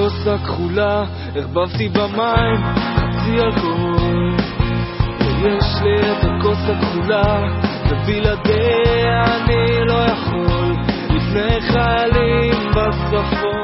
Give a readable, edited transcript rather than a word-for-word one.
הכוס הכחולה, הרבבתי במים חצי אלכוהול, ויש לי את הכוס הכחולה, ובלעדיה אני לא יכול, לפני חיילים בצפון.